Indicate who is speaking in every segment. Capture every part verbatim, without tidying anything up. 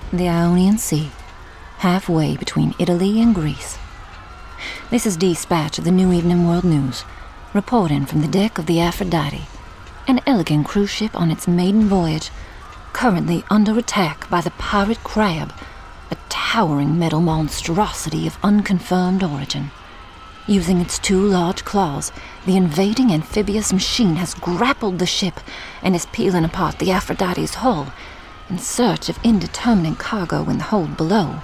Speaker 1: the Ionian Sea, halfway between Italy and Greece. This is Dispatch of the New Evening World News, reporting from the deck of the Aphrodite, an elegant cruise ship on its maiden voyage, currently under attack by the pirate crab, a towering metal monstrosity of unconfirmed origin. Using its two large claws, the invading amphibious machine has grappled the ship and is peeling apart the Aphrodite's hull in search of indeterminate cargo in the hold below.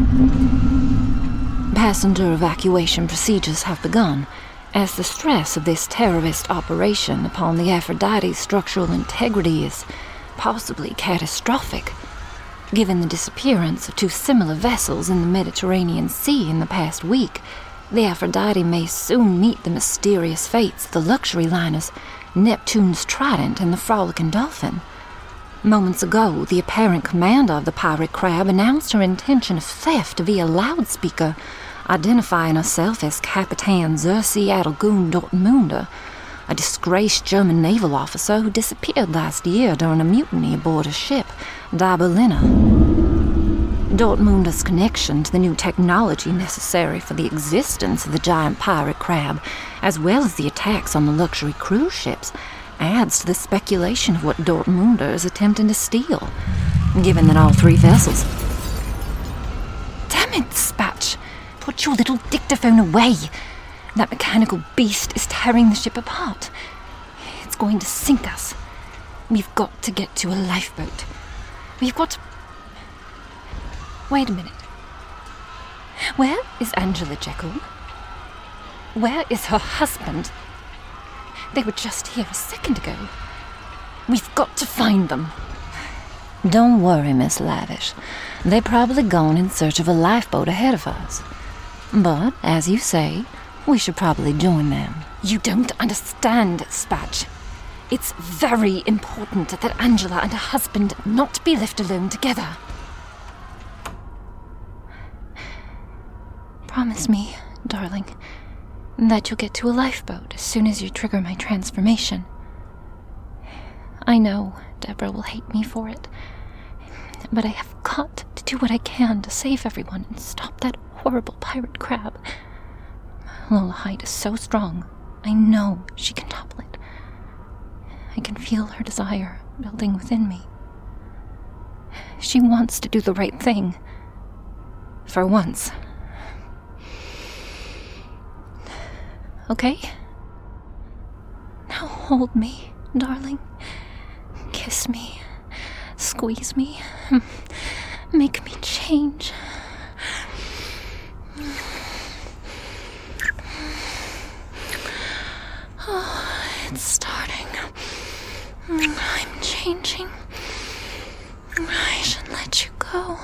Speaker 1: Passenger evacuation procedures have begun, as the stress of this terrorist operation upon the Aphrodite's structural integrity is possibly catastrophic. Given the disappearance of two similar vessels in the Mediterranean Sea in the past week, the Aphrodite may soon meet the mysterious fates of the luxury liners Neptune's Trident and the Frolicking Dolphin. Moments ago, the apparent commander of the pirate crab announced her intention of theft via loudspeaker, identifying herself as Kapitan Zersi Adelgun Dortmunder, a disgraced German naval officer who disappeared last year during a mutiny aboard a ship, Die Berliner. Dortmunder's connection to the new technology necessary for the existence of the giant pirate crab, as well as the attacks on the luxury cruise ships, adds to the speculation of what Dortmunder is attempting to steal, given that all three vessels... Damn it, Dispatch! Put your little dictaphone away! That mechanical beast is tearing the ship apart. It's going to sink us. We've got to get to a lifeboat. We've got to... Wait a minute. Where is Angela Jekyll? Where is her husband? They were just here a second ago. We've got to find them. Don't worry, Miss Lavish. They're probably gone in search of a lifeboat ahead of us. But, as you say, we should probably join them. You don't understand, Spatch. It's very important that Angela and her husband not be left alone together. Promise me, darling, that you'll get to a lifeboat as soon as you trigger my transformation. I know Deborah will hate me for it, but I have got to do what I can to save everyone and stop that horrible pirate crab. Lola Hyde is so strong, I know she can topple it. I can feel her desire building within me. She wants to do the right thing. For once. Okay? Now hold me, darling. Kiss me. Squeeze me. Make me change. Oh, it's starting. I'm changing. I should let you go.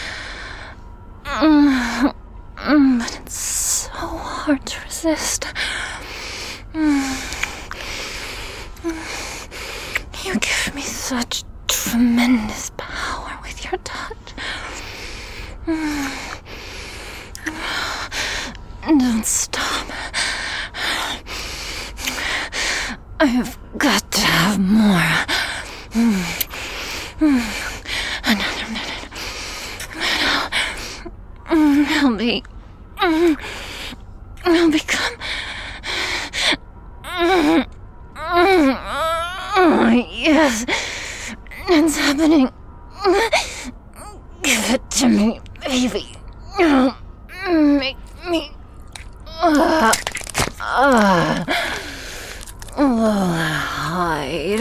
Speaker 1: But it's so hard to resist. You give me such tremendous power with your touch. Don't stop. I have got to have more. Another minute. I'll be... I'll become... Yes, it's happening. Give it to me, baby. Make me... Uh, uh, Lola Hyde.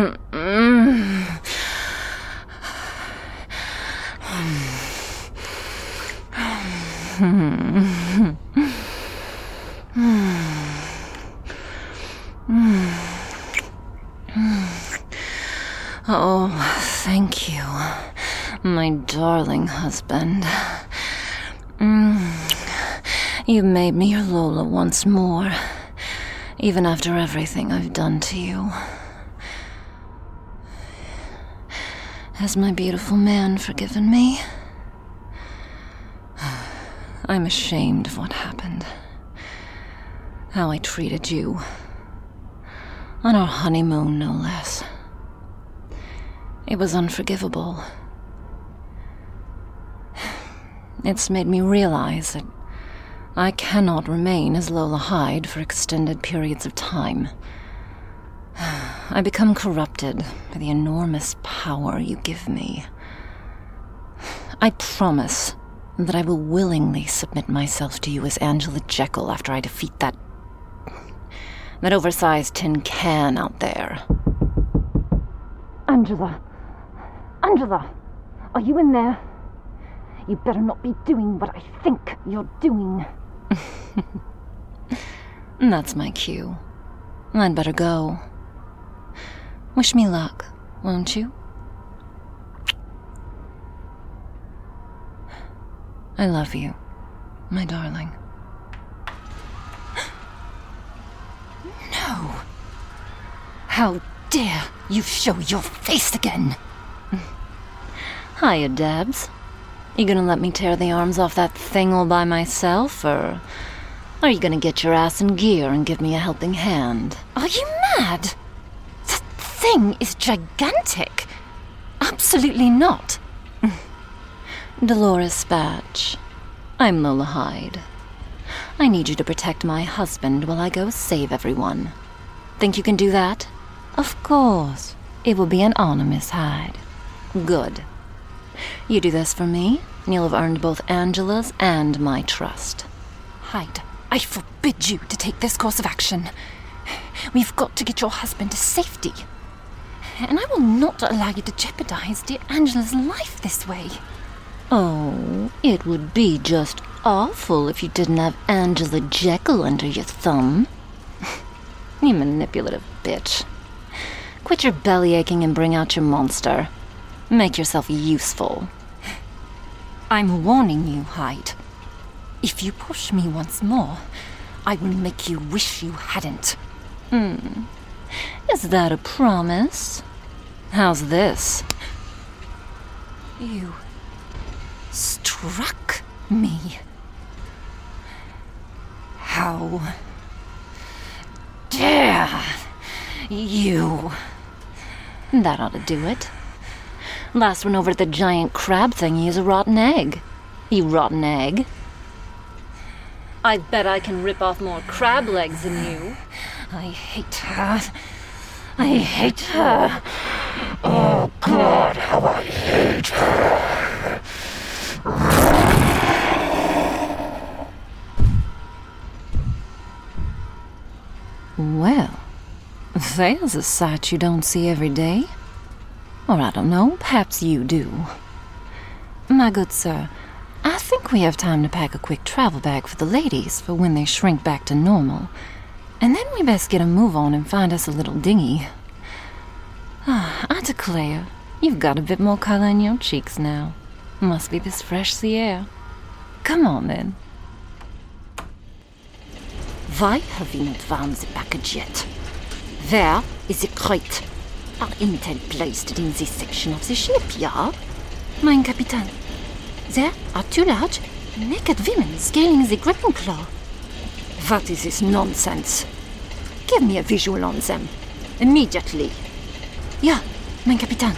Speaker 1: Oh, thank you, my darling husband. Mm. You've made me your Lola once more, even after everything I've done to you. Has my beautiful man forgiven me? I'm ashamed of what happened. How I treated you. On our honeymoon, no less. It was unforgivable. It's made me realize that I cannot remain as Lola Hyde for extended periods of time. I become corrupted by the enormous power you give me. I promise that I will willingly submit myself to you as Angela Jekyll after I defeat that... that oversized tin can out there.
Speaker 2: Angela. Angela, are you in there? You better not be doing what I think you're doing.
Speaker 1: That's my cue. I'd better go. Wish me luck, won't you? I love you, my darling.
Speaker 2: No! How dare you show your face again?
Speaker 1: Hiya, Debs. You gonna let me tear the arms off that thing all by myself, or are you gonna get your ass in gear and give me a helping hand?
Speaker 2: Are you mad? That thing is gigantic. Absolutely not.
Speaker 1: Dolores Spatch, I'm Lola Hyde. I need you to protect my husband while I go save everyone. Think you can do that? Of course. It will be an honor, Miss Hyde. Good. You do this for me, and you'll have earned both Angela's and my trust.
Speaker 2: Hyde, I forbid you to take this course of action. We've got to get your husband to safety. And I will not allow you to jeopardize dear Angela's life this way.
Speaker 1: Oh, it would be just awful if you didn't have Angela Jekyll under your thumb. You manipulative bitch. Quit your belly aching and bring out your monster. Make yourself useful.
Speaker 2: I'm warning you, Hyde. If you push me once more, I will make you wish you hadn't.
Speaker 1: Hmm. Is that a promise? How's this?
Speaker 2: You struck me. How dare you?
Speaker 1: That ought to do it. Last one over at the giant crab thingy is a rotten egg. You rotten egg. I bet I can rip off more crab legs than you.
Speaker 2: I hate her. I hate her. Oh, God, how I hate her.
Speaker 1: Well, there's a sight you don't see every day. Or I don't know, perhaps you do. My good sir, I think we have time to pack a quick travel bag for the ladies for when they shrink back to normal. And then we best get a move on and find us a little dinghy. Ah, I declare, you've got a bit more color in your cheeks now. Must be this fresh sea air. Come on, then.
Speaker 2: Why have we not found the package yet? Where is the crate? Are intel placed in this section of the ship, yeah?
Speaker 1: Mein Kapitän.
Speaker 2: There are two large, naked women scaling the gripping claw. What is this nonsense? Give me a visual on them. Immediately.
Speaker 1: Ja, mein Kapitän.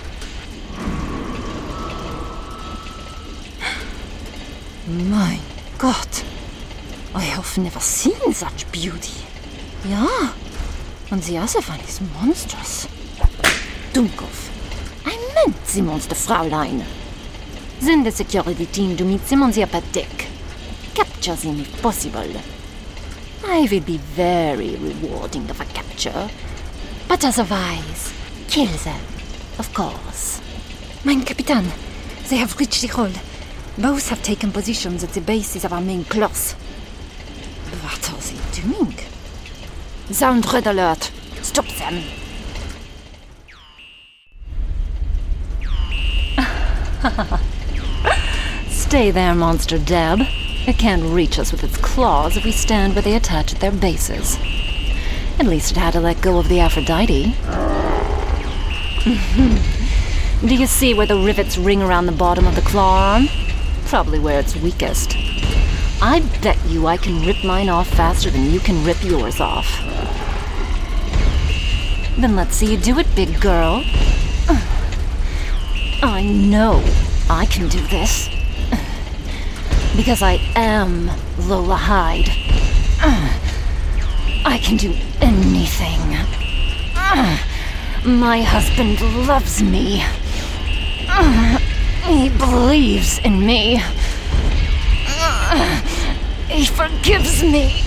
Speaker 2: My God. I have never seen such beauty.
Speaker 1: Ja, and the other one is monstrous.
Speaker 2: Dunkov. I meant the monster, Fraulein. Send the security team to meet them on the upper deck. Capture them if possible. I will be very rewarding of a capture. But otherwise, kill them, of course.
Speaker 1: Mein Kapitän, they have reached the hold. Both have taken positions at the bases of our main cloth.
Speaker 2: What are they doing? Sound red alert. Stop them.
Speaker 1: Stay there, monster Deb. It can't reach us with its claws if we stand where they attach at their bases. At least it had to let go of the Aphrodite. Do you see where the rivets ring around the bottom of the claw arm? Probably where it's weakest. I bet you I can rip mine off faster than you can rip yours off. Then let's see you do it, big girl.
Speaker 2: I know I can do this. Because I am Lola Hyde. I can do anything. My husband loves me. He believes in me. He forgives me.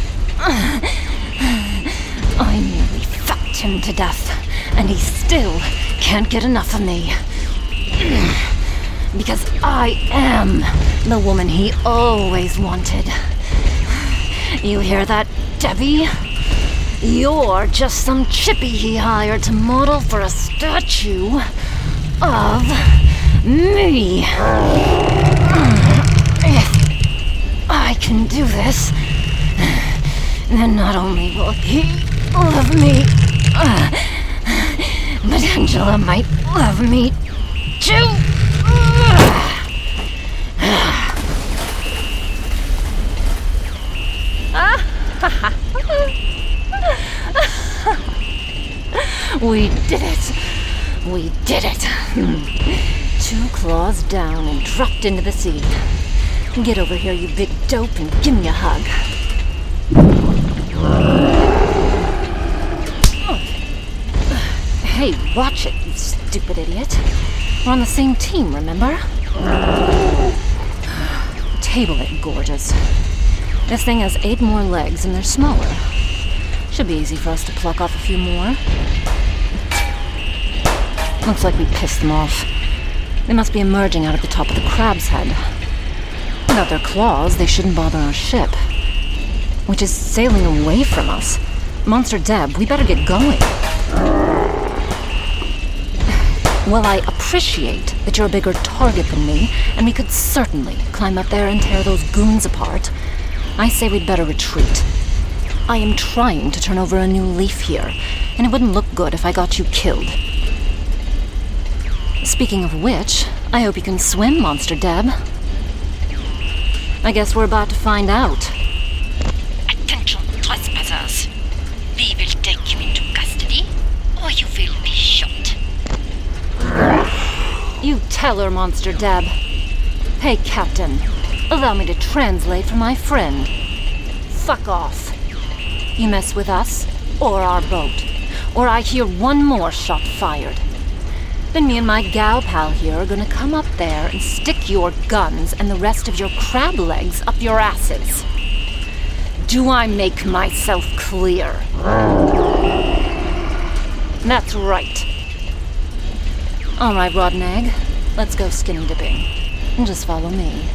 Speaker 2: I nearly fucked him to death, and he still can't get enough of me. Because I am the woman he always wanted. You hear that, Debbie? You're just some chippy he hired to model for a statue of me. If I can do this, then not only will he love me, but Angela might love me too. We did it! We did it! Two claws down and dropped into the sea. Get over here, you big dope, and give me a hug. Hey, watch it, you stupid idiot. We're on the same team, remember? Table it, gorgeous. This thing has eight more legs and they're smaller. Should be easy for us to pluck off a few more. Looks like we pissed them off. They must be emerging out of the top of the crab's head. Without their claws, they shouldn't bother our ship, which is sailing away from us. Monster Deb, we better get going. Well, I appreciate that you're a bigger target than me, and we could certainly climb up there and tear those goons apart. I say we'd better retreat. I am trying to turn over a new leaf here, and it wouldn't look good if I got you killed. Speaking of which, I hope you can swim, Monster Deb. I guess we're about to find out.
Speaker 3: Attention, trespassers. We will take you into custody, or you will be shot.
Speaker 2: You tell her, Monster Deb. Hey, Captain. Allow me to translate for my friend. Fuck off. You mess with us, or our boat, or I hear one more shot fired. Then me and my gal pal here are gonna come up there and stick your guns and the rest of your crab legs up your asses. Do I make myself clear? That's right. All right, Rod and Egg, let's go skinny dipping. And just follow me.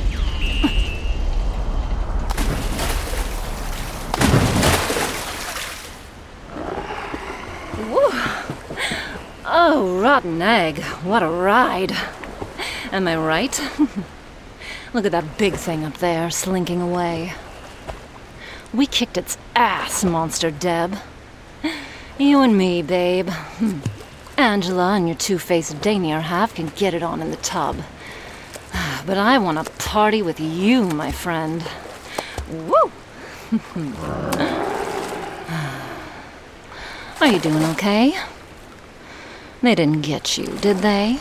Speaker 2: Oh, rotten egg. What a ride. Am I right? Look at that big thing up there, slinking away. We kicked its ass, Monster Deb. You and me, babe. Angela and your two-faced damier half can get it on in the tub. But I want to party with you, my friend. Woo! Are you doing okay? They didn't get you, did they?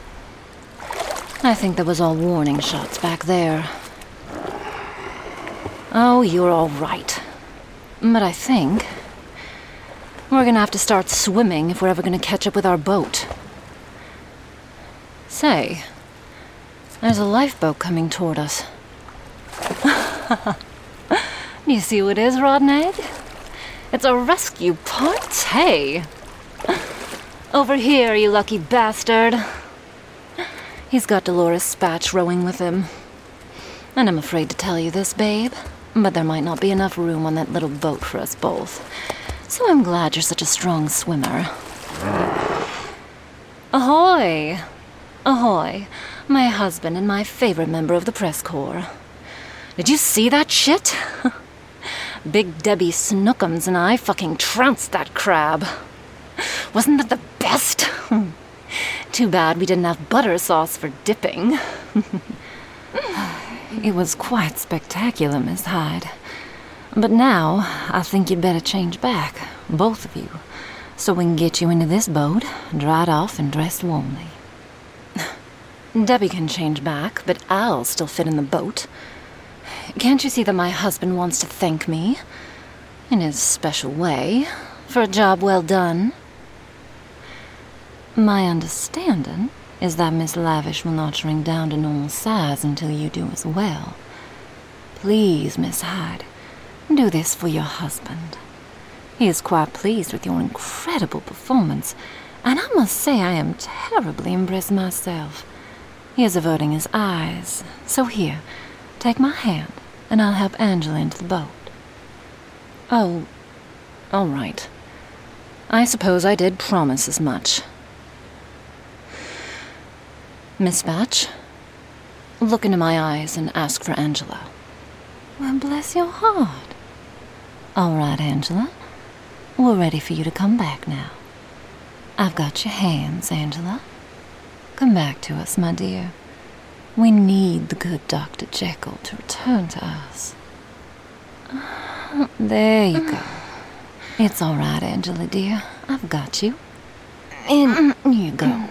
Speaker 2: I think that was all warning shots back there. Oh, you're all right. But I think we're gonna have to start swimming if we're ever gonna catch up with our boat. Say, there's a lifeboat coming toward us. Do you see who it is, Rod and Egg? It's a rescue party. Over here, you lucky bastard. He's got Dolores Spatch rowing with him. And I'm afraid to tell you this, babe, but there might not be enough room on that little boat for us both. So I'm glad you're such a strong swimmer. Ahoy! Ahoy, my husband and my favorite member of the press corps. Did you see that shit? Big Debbie Snookums and I fucking trounced that crab. Wasn't that the best? Too bad we didn't have butter sauce for dipping. It was quite spectacular, Miss Hyde. But now, I think you'd better change back, both of you, so we can get you into this boat, dried off and dressed warmly. Debbie can change back, but I'll still fit in the boat. Can't you see that my husband wants to thank me, in his special way, for a job well done? My understanding is that Miss Lavish will not shrink down to normal size until you do as well. Please, Miss Hyde, do this for your husband. He is quite pleased with your incredible performance, and I must say I am terribly impressed myself. He is averting his eyes, so here, take my hand, and I'll help Angela into the boat. Oh, all right. I suppose I did promise as much. Miss Batch, look into my eyes and ask for Angela.
Speaker 1: Well, bless your heart.
Speaker 2: All right, Angela. We're ready for you to come back now. I've got your hands, Angela. Come back to us, my dear. We need the good Doctor Jekyll to return to us. There you go. It's all right, Angela, dear. I've got you. In you go.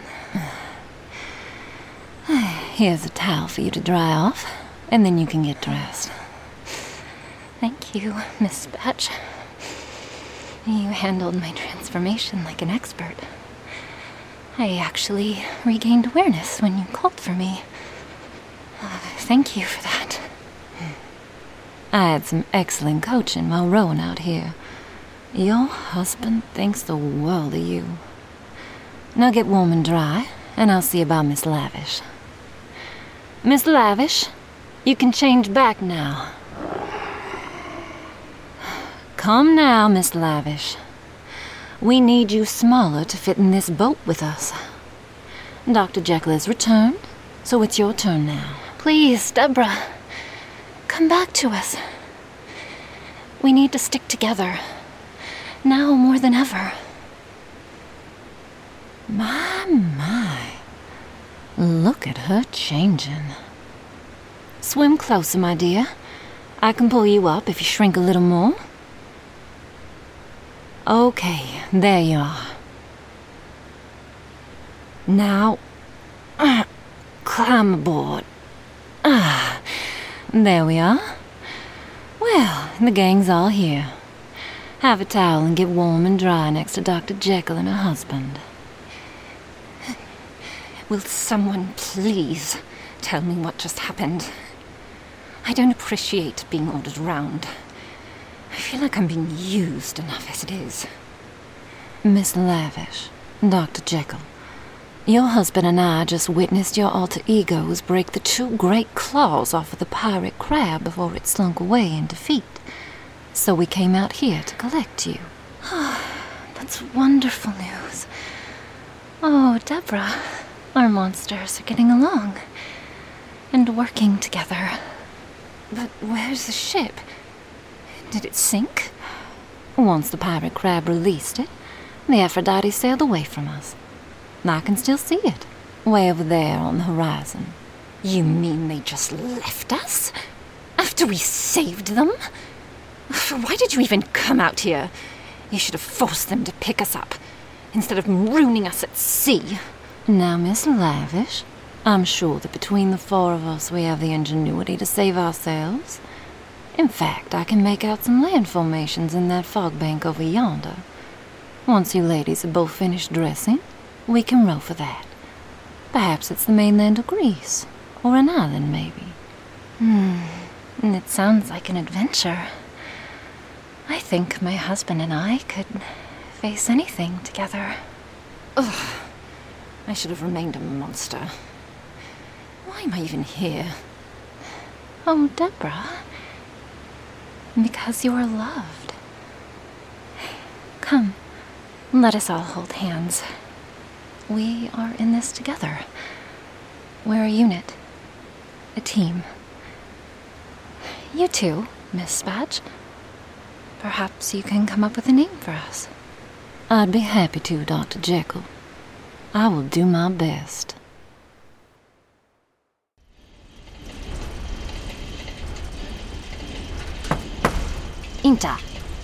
Speaker 2: Here's a towel for you to dry off, and then you can get dressed.
Speaker 1: Thank you, Miss Batch. You handled my transformation like an expert. I actually regained awareness when you called for me. Uh, thank you for that.
Speaker 2: I had some excellent coaching while rowing out here. Your husband thinks the world of you. Now get warm and dry, and I'll see about Miss Lavish. Miss Lavish, you can change back now. Come now, Miss Lavish. We need you smaller to fit in this boat with us. Doctor Jekyll has returned, so it's your turn now.
Speaker 1: Please, Deborah, come back to us. We need to stick together, now more than ever.
Speaker 2: My, my. Look at her changing. Swim closer, my dear. I can pull you up if you shrink a little more. Okay, there you are. Now, uh, climb aboard. Ah, there we are. Well, the gang's all here. Have a towel and get warm and dry next to Doctor Jekyll and her husband.
Speaker 1: Will someone please tell me what just happened? I don't appreciate being ordered around. I feel like I'm being used enough as it is.
Speaker 2: Miss Lavish, Doctor Jekyll, your husband and I just witnessed your alter egos break the two great claws off of the pirate crab before it slunk away in defeat. So we came out here to collect you.
Speaker 1: That's wonderful news. Oh, Deborah, our monsters are getting along and working together. But where's the ship? Did it sink?
Speaker 2: Once the pirate crab released it, the Aphrodite sailed away from us. I can still see it, way over there on the horizon.
Speaker 1: You mean they just left us? After we saved them? Why did you even come out here? You should have forced them to pick us up, instead of ruining us at sea.
Speaker 2: Now, Miss Lavish, I'm sure that between the four of us we have the ingenuity to save ourselves. In fact, I can make out some land formations in that fog bank over yonder. Once you ladies are both finished dressing, we can row for that. Perhaps it's the mainland of Greece, or an island, maybe.
Speaker 1: Hmm, it sounds like an adventure. I think my husband and I could face anything together. Ugh, I should have remained a monster. Why am I even here?
Speaker 2: Oh, Deborah, because you are loved.
Speaker 1: Come, let us all hold hands. We are in this together. We're a unit. A team. You too, Miss Batch. Perhaps you can come up with a name for us.
Speaker 2: I'd be happy to, Doctor Jekyll. I will do my best.
Speaker 3: Inta.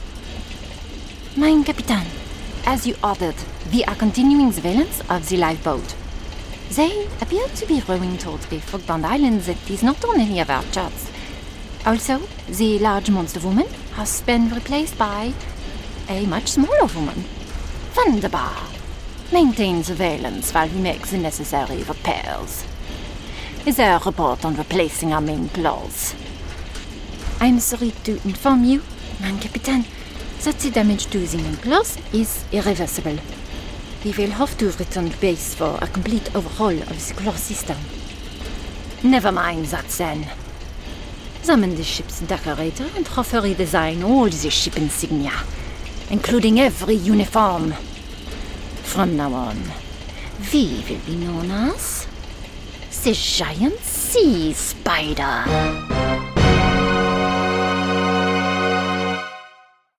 Speaker 3: Mein Kapitän, as you ordered, we are continuing surveillance of the lifeboat. They appear to be rowing towards the Fogbound Islands. It is not on any of our charts.
Speaker 2: Also, the large monster woman has been replaced by a much smaller woman. Wunderbar. Maintain surveillance while we make the necessary repairs. Is there a report on replacing our main claws? I'm sorry to inform you, mon captain, that the damage to the main claws is irreversible. We will have to return to base for a complete overhaul of the claw system. Never mind that then. Summon the ship's decorator and have her redesign all the ship insignia, including every uniform. From now on, we will be known as the Giant Sea Spider.